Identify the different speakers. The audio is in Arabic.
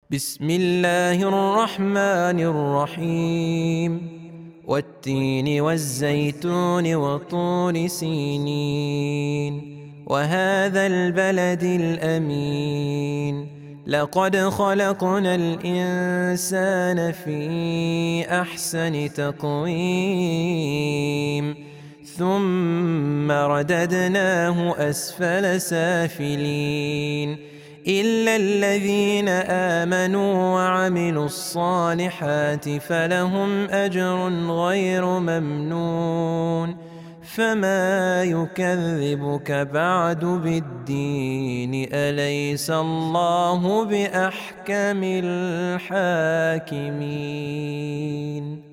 Speaker 1: بسم الله الرحمن الرحيم والتين والزيتون وطور سينين وهذا البلد الأمين لقد خلقنا الإنسان في أحسن تقويم ثم رددناه أسفل سافلين إلا الذين آمنوا وعملوا الصالحات فلهم أجر غير ممنون فما يكذبك بعد بالدين أليس الله بأحكم الحاكمين.